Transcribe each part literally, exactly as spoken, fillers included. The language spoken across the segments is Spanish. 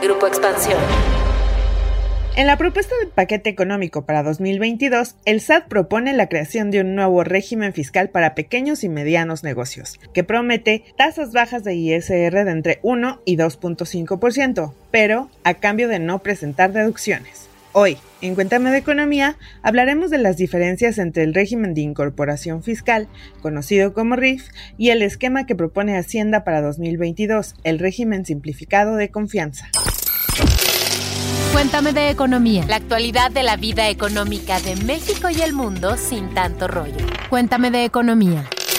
Grupo Expansión. En la propuesta del paquete económico para dos mil veintidós, el S A T propone la creación de un nuevo régimen fiscal para pequeños y medianos negocios, que promete tasas bajas de I S R de entre uno y dos punto cinco por ciento, pero a cambio de no presentar deducciones. Hoy, en Cuéntame de Economía, hablaremos de las diferencias entre el régimen de incorporación fiscal, conocido como R I F, y el esquema que propone Hacienda para dos mil veintidós, el régimen simplificado de confianza. Cuéntame de Economía. La actualidad de la vida económica de México y el mundo sin tanto rollo. Cuéntame de Economía.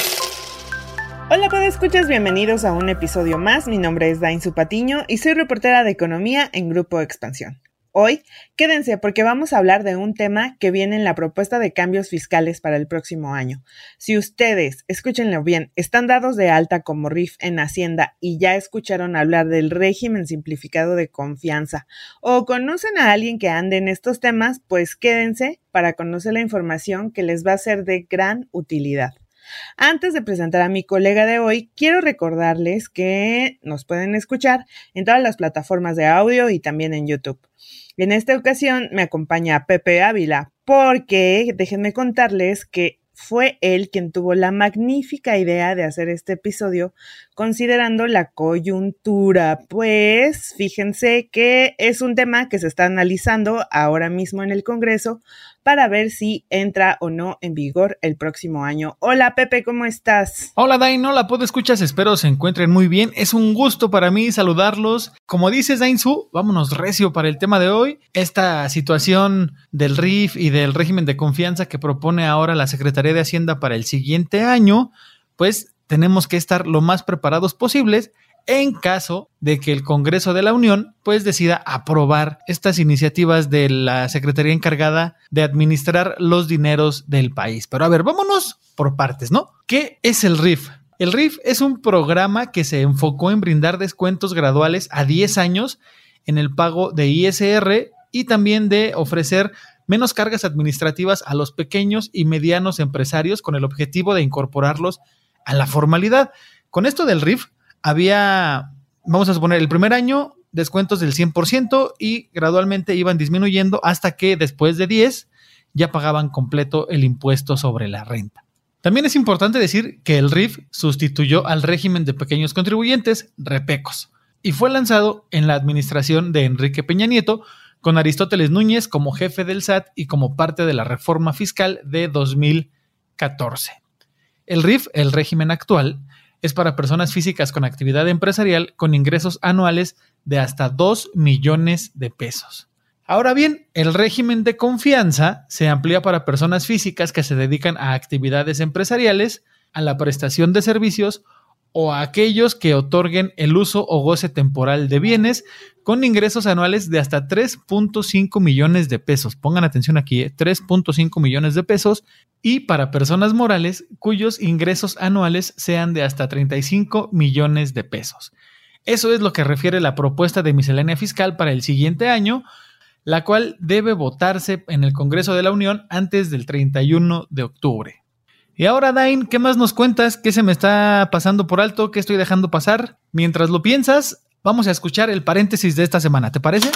Hola podescuchas, bienvenidos a un episodio más. Mi nombre es Dainzu Patiño y soy reportera de Economía en Grupo Expansión. Hoy, quédense porque vamos a hablar de un tema que viene en la propuesta de cambios fiscales para el próximo año. Si ustedes, escúchenlo bien, están dados de alta como R I F en Hacienda y ya escucharon hablar del régimen simplificado de confianza o conocen a alguien que ande en estos temas, pues quédense para conocer la información que les va a ser de gran utilidad. Antes de presentar a mi colega de hoy, quiero recordarles que nos pueden escuchar en todas las plataformas de audio y también en YouTube. En esta ocasión me acompaña Pepe Ávila, porque déjenme contarles que fue él quien tuvo la magnífica idea de hacer este episodio considerando la coyuntura, pues fíjense que es un tema que se está analizando ahora mismo en el Congreso para ver si entra o no en vigor el próximo año. Hola Pepe, ¿cómo estás? Hola Dain, hola podescuchas, espero se encuentren muy bien. Es un gusto para mí saludarlos. Como dices Dainzu, vámonos recio para el tema de hoy. Esta situación del R I F y del régimen de confianza que propone ahora la Secretaría de Hacienda para el siguiente año, pues tenemos que estar lo más preparados posibles en caso de que el Congreso de la Unión pues decida aprobar estas iniciativas de la Secretaría encargada de administrar los dineros del país. Pero a ver, vámonos por partes, ¿no? ¿Qué es el R I F? El R I F es un programa que se enfocó en brindar descuentos graduales a diez años en el pago de I S R y también de ofrecer menos cargas administrativas a los pequeños y medianos empresarios con el objetivo de incorporarlos a la formalidad. Con esto del R I F había, vamos a suponer, el primer año descuentos del cien por ciento y gradualmente iban disminuyendo hasta que después de diez ya pagaban completo el impuesto sobre la renta. También es importante decir que el R I F sustituyó al régimen de pequeños contribuyentes, REPECOS, y fue lanzado en la administración de Enrique Peña Nieto con Aristóteles Núñez como jefe del S A T y como parte de la reforma fiscal de dos mil catorce. El R I F, el régimen actual, es para personas físicas con actividad empresarial con ingresos anuales de hasta dos millones de pesos. Ahora bien, el régimen de confianza se amplía para personas físicas que se dedican a actividades empresariales, a la prestación de servicios o a aquellos que otorguen el uso o goce temporal de bienes con ingresos anuales de hasta tres punto cinco millones de pesos. Pongan atención aquí, ¿eh? tres punto cinco millones de pesos. Y para personas morales cuyos ingresos anuales sean de hasta treinta y cinco millones de pesos. Eso es lo que refiere la propuesta de miscelánea fiscal para el siguiente año, la cual debe votarse en el Congreso de la Unión antes del treinta y uno de octubre. Y ahora, Dain, ¿qué más nos cuentas? ¿Qué se me está pasando por alto? ¿Qué estoy dejando pasar? Mientras lo piensas, vamos a escuchar el paréntesis de esta semana, ¿te parece?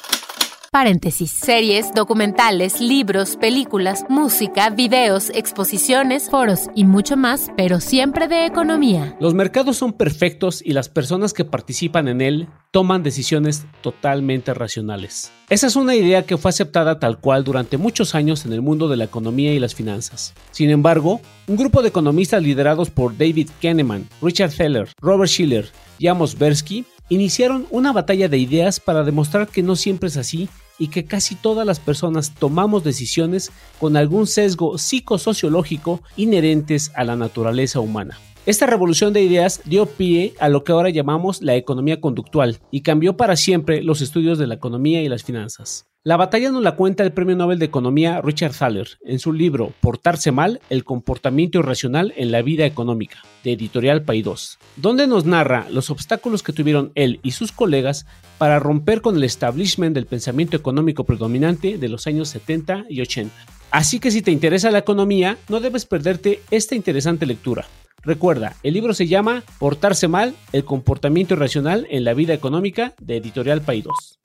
Paréntesis. Series, documentales, libros, películas, música, videos, exposiciones, foros y mucho más, pero siempre de economía. Los mercados son perfectos y las personas que participan en él toman decisiones totalmente racionales. Esa es una idea que fue aceptada tal cual durante muchos años en el mundo de la economía y las finanzas. Sin embargo, un grupo de economistas liderados por David Kahneman, Richard Thaler, Robert Shiller y Amos Tversky iniciaron una batalla de ideas para demostrar que no siempre es así y que casi todas las personas tomamos decisiones con algún sesgo psicosociológico inherentes a la naturaleza humana. Esta revolución de ideas dio pie a lo que ahora llamamos la economía conductual y cambió para siempre los estudios de la economía y las finanzas. La batalla nos la cuenta el premio Nobel de Economía Richard Thaler en su libro Portarse mal, el comportamiento irracional en la vida económica, de Editorial Paidós, donde nos narra los obstáculos que tuvieron él y sus colegas para romper con el establishment del pensamiento económico predominante de los años setenta y ochenta. Así que si te interesa la economía, no debes perderte esta interesante lectura. Recuerda, el libro se llama Portarse mal, el comportamiento irracional en la vida económica, de Editorial Paidós.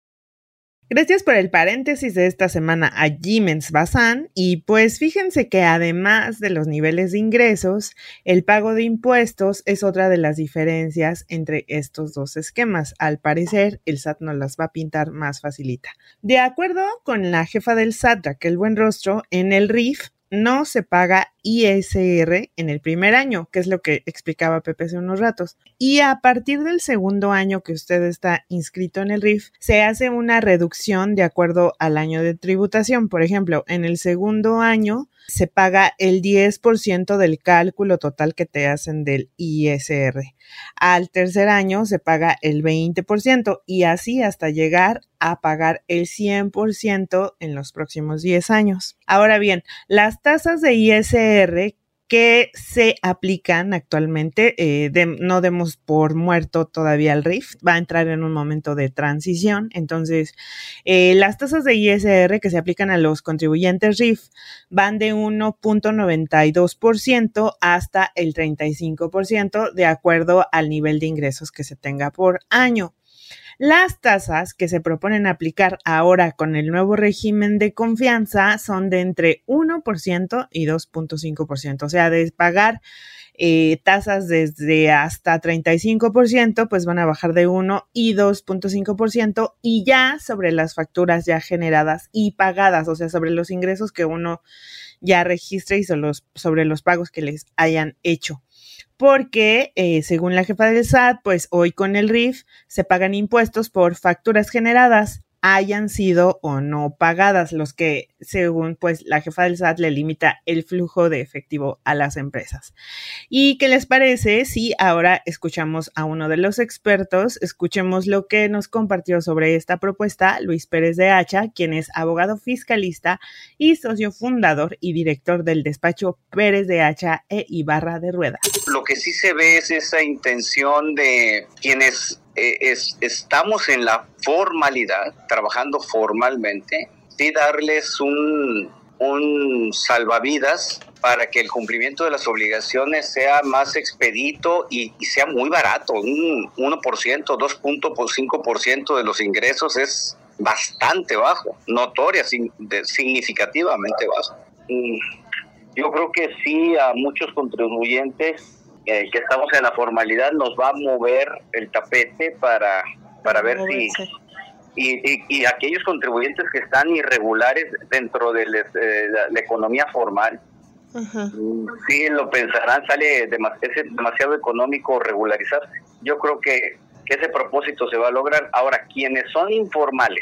Gracias por el paréntesis de esta semana a Jimens Bazán. Y pues fíjense que además de los niveles de ingresos, el pago de impuestos es otra de las diferencias entre estos dos esquemas. Al parecer, el S A T nos las va a pintar más facilita. De acuerdo con la jefa del S A T, Raquel Buenrostro, en el R I F no se paga I S R en el primer año, que es lo que explicaba Pepe hace unos ratos. Y a partir del segundo año que usted está inscrito en el R I F, se hace una reducción de acuerdo al año de tributación. Por ejemplo, en el segundo año se paga el diez por ciento del cálculo total que te hacen del I S R. Al tercer año se paga el veinte por ciento y así hasta llegar a pagar el cien por ciento en los próximos diez años. Ahora bien, las tasas de I S R que se aplican actualmente, eh, de, no demos por muerto todavía el R I F, va a entrar en un momento de transición. Entonces, eh, las tasas de I S R que se aplican a los contribuyentes R I F van de uno punto noventa y dos por ciento hasta el treinta y cinco por ciento de acuerdo al nivel de ingresos que se tenga por año. Las tasas que se proponen aplicar ahora con el nuevo régimen de confianza son de entre uno por ciento y dos punto cinco por ciento, o sea, de pagar eh, tasas desde hasta treinta y cinco por ciento, pues van a bajar de uno y dos punto cinco por ciento, y ya sobre las facturas ya generadas y pagadas, o sea, sobre los ingresos que uno ya registre y sobre los, sobre los pagos que les hayan hecho. Porque eh, según la jefa del S A T, pues hoy con el R I F se pagan impuestos por facturas generadas, hayan sido o no pagadas, los que según pues la jefa del S A T le limita el flujo de efectivo a las empresas. ¿Y qué les parece si ahora escuchamos a uno de los expertos? Escuchemos lo que nos compartió sobre esta propuesta Luis Pérez de Hacha, quien es abogado fiscalista y socio fundador y director del despacho Pérez de Hacha e Ibarra de Rueda. Lo que sí se ve es esa intención de quienes eh, es, estamos en la formalidad, trabajando formalmente, sí darles un, un salvavidas para que el cumplimiento de las obligaciones sea más expedito y, y sea muy barato. Un uno por ciento, dos punto cinco por ciento de los ingresos es bastante bajo, notoria, significativamente bajo. Yo creo que sí, a muchos contribuyentes eh, que estamos en la formalidad nos va a mover el tapete para, para ver si... Y, y, y aquellos contribuyentes que están irregulares dentro de les, eh, la, la economía formal, uh-huh. sí lo pensarán, sale demas, es demasiado económico regularizarse. Yo creo que, que ese propósito se va a lograr. Ahora, quienes son informales,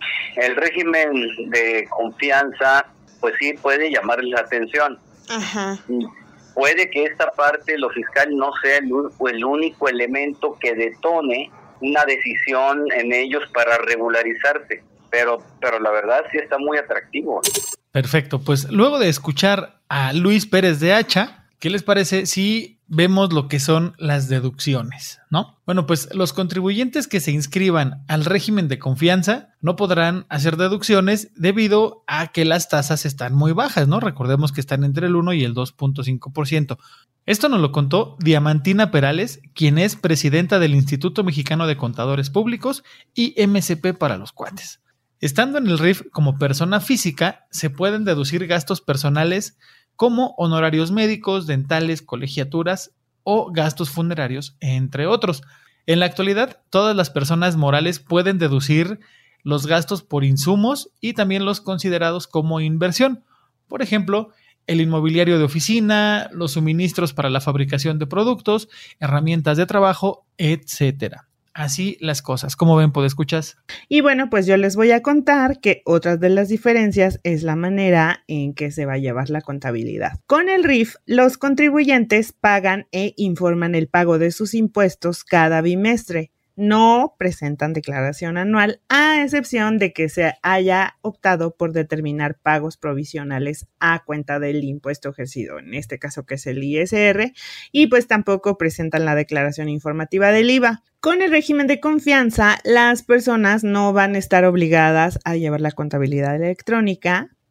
el régimen de confianza, pues sí puede llamarles la atención. Uh-huh. Puede que esta parte, lo fiscal, no sea el, el único elemento que detone una decisión en ellos para regularizarse, pero, pero la verdad sí está muy atractivo. Perfecto, pues luego de escuchar a Luis Pérez de Hacha, ¿qué les parece si vemos lo que son las deducciones, ¿no? Bueno, pues los contribuyentes que se inscriban al régimen de confianza no podrán hacer deducciones debido a que las tasas están muy bajas, ¿no? Recordemos que están entre el uno y el dos punto cinco por ciento. Esto nos lo contó Diamantina Perales, quien es presidenta del Instituto Mexicano de Contadores Públicos y M C P para los cuates. Estando en el R I F como persona física, se pueden deducir gastos personales como honorarios médicos, dentales, colegiaturas o gastos funerarios, entre otros. En la actualidad, todas las personas morales pueden deducir los gastos por insumos y también los considerados como inversión. Por ejemplo, el inmobiliario de oficina, los suministros para la fabricación de productos, herramientas de trabajo, etcétera. Así las cosas. ¿Cómo ven, podescuchas? Y bueno, pues yo les voy a contar que otra de las diferencias es la manera en que se va a llevar la contabilidad. Con el R I F, los contribuyentes pagan e informan el pago de sus impuestos cada bimestre. No presentan declaración anual, a excepción de que se haya optado por determinar pagos provisionales a cuenta del impuesto ejercido, en este caso que es el I S R, y pues tampoco presentan la declaración informativa del I V A. Con el régimen de confianza, las personas no van a estar obligadas a llevar la contabilidad electrónica,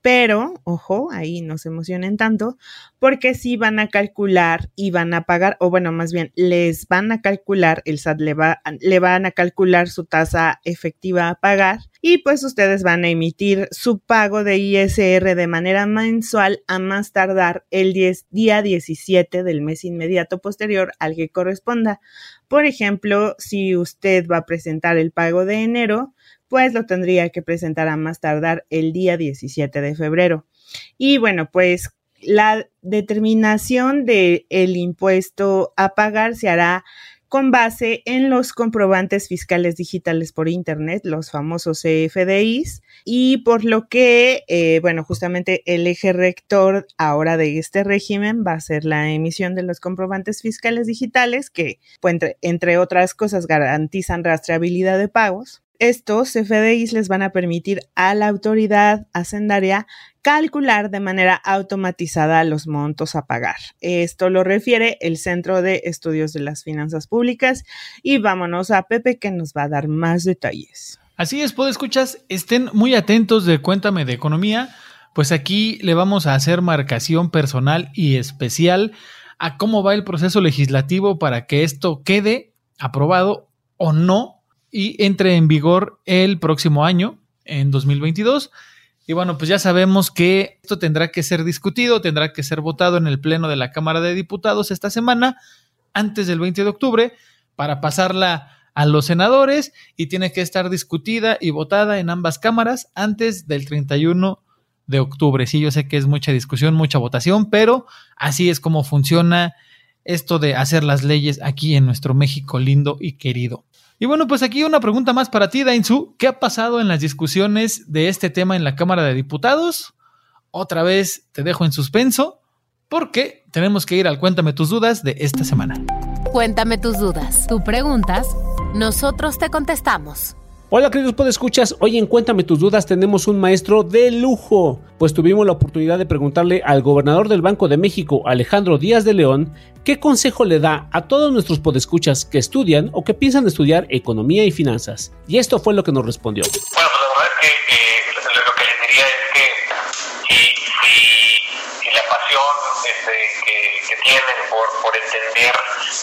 pero, ojo, ahí no se emocionen tanto, porque sí van a calcular y van a pagar, o bueno, más bien, les van a calcular, el S A T le, va, le van a calcular su tasa efectiva a pagar, y pues ustedes van a emitir su pago de I S R de manera mensual a más tardar el diez, día diecisiete del mes inmediato posterior al que corresponda. Por ejemplo, si usted va a presentar el pago de enero, pues lo tendría que presentar a más tardar el día diecisiete de febrero. Y bueno, pues la determinación del impuesto a pagar se hará con base en los comprobantes fiscales digitales por internet, los famosos C F D Is, y por lo que, eh, bueno, justamente el eje rector ahora de este régimen va a ser la emisión de los comprobantes fiscales digitales que, pues, entre, entre otras cosas, garantizan rastreabilidad de pagos. Estos C F D Is les van a permitir a la autoridad hacendaria calcular de manera automatizada los montos a pagar. Esto lo refiere el Centro de Estudios de las Finanzas Públicas y vámonos a Pepe que nos va a dar más detalles. Así es, podescuchas, estén muy atentos de Cuéntame de Economía, pues aquí le vamos a hacer marcación personal y especial a cómo va el proceso legislativo para que esto quede aprobado o no y entre en vigor el próximo año, en dos mil veintidós. Y bueno, pues ya sabemos que esto tendrá que ser discutido, tendrá que ser votado en el Pleno de la Cámara de Diputados esta semana, antes del veinte de octubre, para pasarla a los senadores y tiene que estar discutida y votada en ambas cámaras antes del treinta y uno de octubre. Sí, yo sé que es mucha discusión, mucha votación, pero así es como funciona esto de hacer las leyes aquí en nuestro México lindo y querido. Y bueno, pues aquí una pregunta más para ti, Dainzú. ¿Qué ha pasado en las discusiones de este tema en la Cámara de Diputados? Otra vez te dejo en suspenso porque tenemos que ir al Cuéntame tus dudas de esta semana. Cuéntame tus dudas. Tú preguntas, nosotros te contestamos. Hola queridos podescuchas, hoy en Cuéntame tus dudas tenemos un maestro de lujo, pues tuvimos la oportunidad de preguntarle al gobernador del Banco de México, Alejandro Díaz de León, qué consejo le da a todos nuestros podescuchas que estudian o que piensan estudiar economía y finanzas. Y esto fue lo que nos respondió. Bueno, pues la verdad es que eh, lo que les diría es que si, si, si la pasión este, que, que tienen por, por entender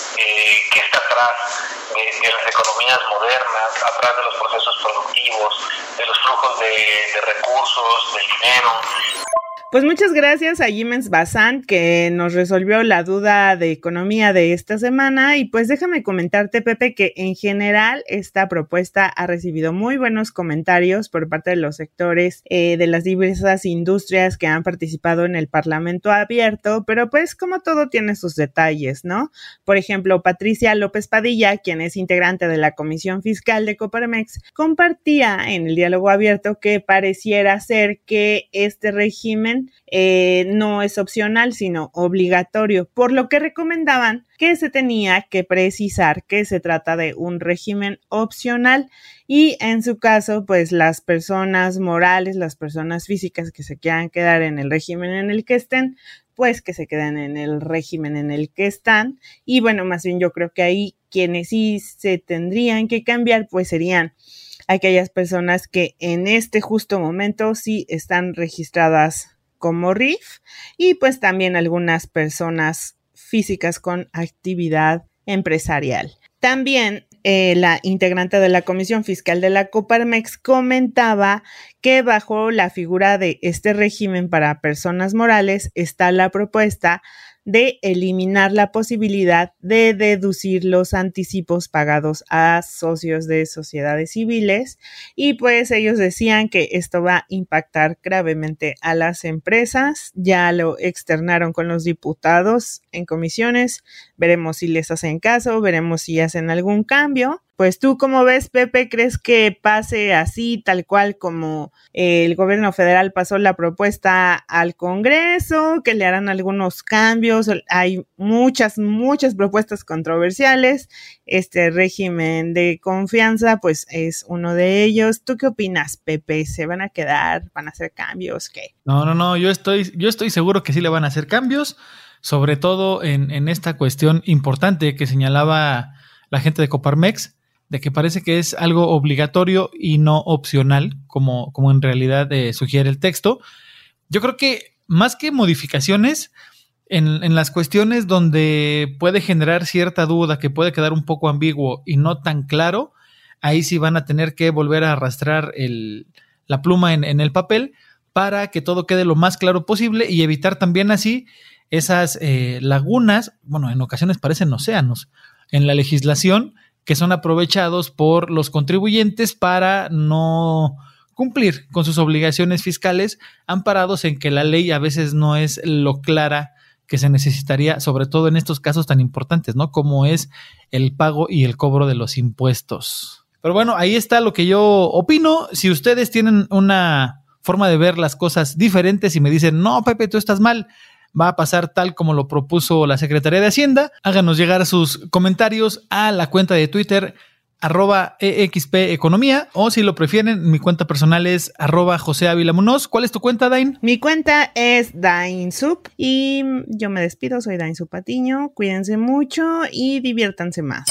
eh, qué está atrás de, de las economías modernas, atrás de los procesos productivos, de los flujos de, de recursos, del dinero. Pues muchas gracias a Jimens Bazán que nos resolvió la duda de economía de esta semana y pues déjame comentarte, Pepe, que en general esta propuesta ha recibido muy buenos comentarios por parte de los sectores eh, de las diversas industrias que han participado en el Parlamento Abierto, pero pues como todo tiene sus detalles, ¿no? Por ejemplo, Patricia López Padilla, quien es integrante de la Comisión Fiscal de Coparmex, compartía en el diálogo abierto que pareciera ser que este régimen Eh, no es opcional, sino obligatorio, por lo que recomendaban que se tenía que precisar que se trata de un régimen opcional y en su caso, pues las personas morales, las personas físicas que se quieran quedar en el régimen en el que estén, pues que se queden en el régimen en el que están y bueno, más bien yo creo que ahí quienes sí se tendrían que cambiar, pues serían aquellas personas que en este justo momento sí están registradas como R I F y pues también algunas personas físicas con actividad empresarial. También eh, la integrante de la Comisión Fiscal de la Coparmex comentaba que bajo la figura de este régimen para personas morales está la propuesta de eliminar la posibilidad de deducir los anticipos pagados a socios de sociedades civiles y pues ellos decían que esto va a impactar gravemente a las empresas, ya lo externaron con los diputados en comisiones, veremos si les hacen caso, veremos si hacen algún cambio. Pues tú, ¿cómo ves, Pepe? ¿Crees que pase así, tal cual como eh, el gobierno federal pasó la propuesta al Congreso, que le harán algunos cambios? Hay muchas, muchas propuestas controversiales. Este régimen de confianza, pues es uno de ellos. ¿Tú qué opinas, Pepe? ¿Se van a quedar? ¿Van a hacer cambios? ¿Qué? No, no, no, yo estoy, yo estoy seguro que sí le van a hacer cambios, sobre todo en, en esta cuestión importante que señalaba la gente de Coparmex, de que parece que es algo obligatorio y no opcional, como, como en realidad eh, sugiere el texto, Yo creo que más que modificaciones, en, en las cuestiones donde puede generar cierta duda, que puede quedar un poco ambiguo y no tan claro, ahí sí van a tener que volver a arrastrar el, la pluma en, en el papel para que todo quede lo más claro posible y evitar también así esas eh, lagunas, bueno, en ocasiones parecen océanos, en la legislación que son aprovechados por los contribuyentes para no cumplir con sus obligaciones fiscales, amparados en que la ley a veces no es lo clara que se necesitaría, sobre todo en estos casos tan importantes, ¿no? Como es el pago y el cobro de los impuestos. Pero bueno, ahí está lo que yo opino. Si ustedes tienen una forma de ver las cosas diferentes y me dicen, no, Pepe, tú estás mal, va a pasar tal como lo propuso la Secretaría de Hacienda, háganos llegar sus comentarios a la cuenta de Twitter, arroba E X P Economía, o si lo prefieren, mi cuenta personal es arroba José Ávila Munoz. ¿Cuál es tu cuenta, Dain? Mi cuenta es DainSup y yo me despido, soy Dainsup Patiño. Cuídense mucho y diviértanse más.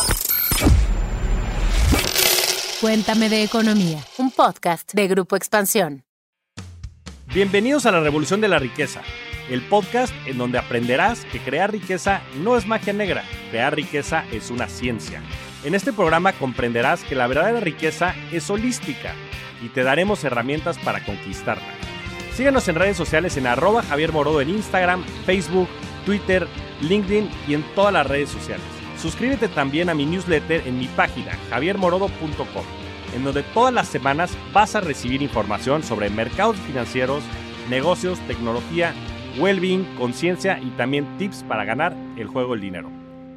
Cuéntame de Economía, un podcast de Grupo Expansión. Bienvenidos a la Revolución de la Riqueza, el podcast en donde aprenderás que crear riqueza no es magia negra, crear riqueza es una ciencia. En este programa comprenderás que la verdadera riqueza es holística y te daremos herramientas para conquistarla. Síguenos en redes sociales en arroba Javier Morodo en Instagram, Facebook, Twitter, LinkedIn y en todas las redes sociales. Suscríbete también a mi newsletter en mi página javier morodo punto com, en donde todas las semanas vas a recibir información sobre mercados financieros, negocios, tecnología, well-being, conciencia y también tips para ganar el juego del dinero.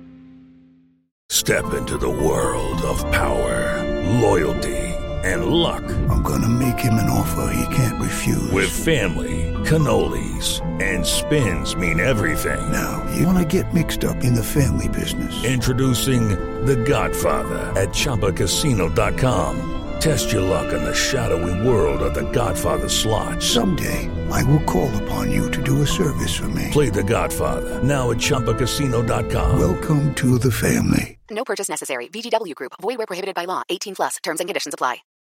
Step into the world of power, loyalty, and luck. I'm gonna make him an offer he can't refuse. With family, cannolis, and spins mean everything. Now, you wanna get mixed up in the family business. Introducing The Godfather at Chumba Casino dot com. Test your luck in the shadowy world of The Godfather slot. Someday, I will call upon you to do a service for me. Play The Godfather, now at Chumba Casino dot com. Welcome to the family. No purchase necessary. V G W Group. Void where prohibited by law. eighteen plus. Terms and conditions apply.